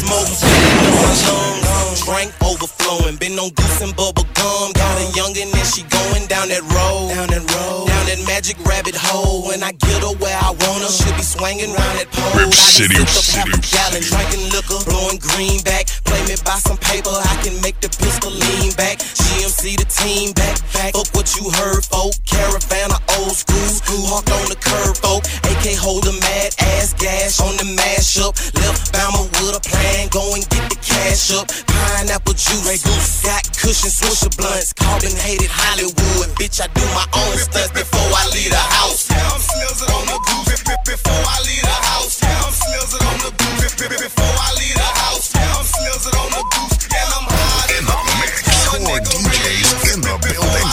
smoke in my lungs. Drink overflowing, been on goose and bubble gum. Got a youngin' and she going down that road. Down that magic rabbit hole. When I get her where I want her, she'll be swinging round that pole. Rip City, I done sipped up half a gallon, drinking liquor, blowing greenback. Play me by some paper, I can make the pistol lean back. GMC the team back. Fuck what you heard, folk. Caravan of old school. Parked on the curb, folk. AK hold a mad ass gas on the mashup. Left Bama with a plan, go and get the cash up. Pineapple juice, got cushion, swisher blunts. Carbon hated Hollywood, bitch. I do my own stunts before I leave the house. I'm slizzing on the goose before I leave the house. I'm slizzing on the goose before I leave the house. I'm slizzing on the goose and I'm hot in the mix. Core DJs in the building.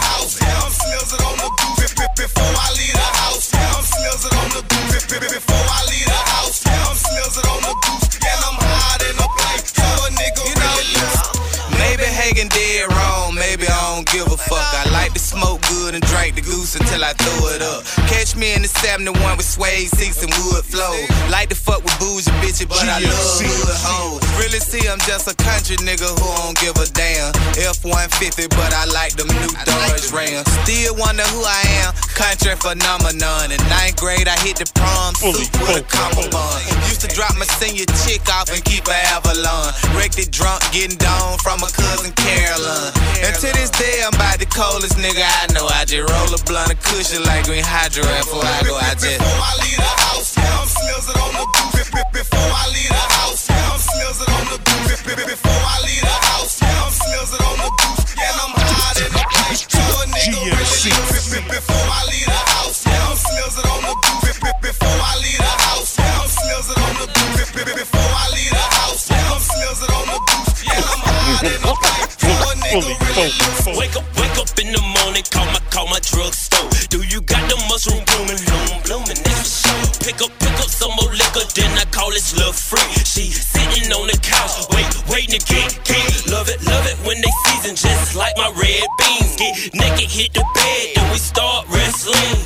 I'm slizzing on the goose before I leave the house. I'm slizzing on the goose before I leave the house. I'm slizzing on the goose and I'm hot in the place. So a nigga really loose. Maybe Hagen did wrong, maybe I don't give a fuck. I like to smoke good and drink the goose until I throw it up. Catch me in the 71 with suede seats and wood flow. Like to fuck with bougie bitches, but I love hood hoes. Really see I'm just a country nigga who don't give a damn. F-150, but I like them new Dodge Rams. Still wonder who I am, country phenomenon. In 9th grade I hit the prom suit with a combo bun. Used to drop my senior chick off and keep her Avalon. Wrecked it drunk, getting down from my cousin Carolyn. And to this day I'm about the coldest nigga I know. I just roll a blunt of cushion like green hydro before I go. I just before I leave the house, I'm slizzing on the goose before I leave the house. I'm slizzing on the goose before I leave the house. I'm slizzing on the goose and I'm hot in the place. So a nigga really loose before I leave the house. I'm slizzing on the goose before I leave the house. I'm slizzing on the goose before I leave the house. I'm slizzing on the goose and I'm hot in the place. So a nigga really loose. Wake up in the morning, call my drugstore. Do you got the mushroom blooming, that's for sure. Pick up some more liquor, then I call it love free. She sitting on the couch, waiting to get love it when they season, just like my red beans. Get naked, hit the bed, then we start wrestling.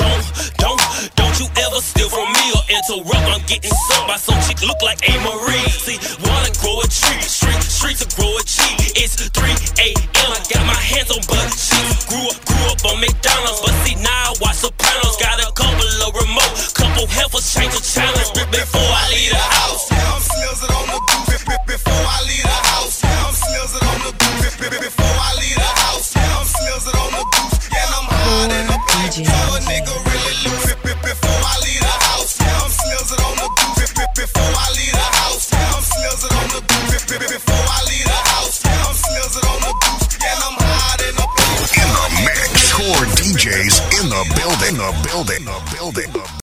Don't you ever steal from me or interrupt. I'm getting sucked by some chick look like A-Marie. See, wanna grow a tree, streets will grow a tree. It's 3 a.m. I got my hands on butt cheeks. Grew up on McDonald's, but see now I watch Sopranos. Got a couple of remote, couple heifers change the channels before I leave the house. I'm slizzing on the goose before I leave the house. I'm slizzing on the goose before I leave the house. I'm slizzing on the goose and I'm hot in the place. So a nigga really loose before I leave the house. I'm slizzing on the goose before I leave the house. I'm slizzing on the goose before I leave the house. I'm slizzing on the goose and I'm hot in the place. In the mix, Core DJs in the building.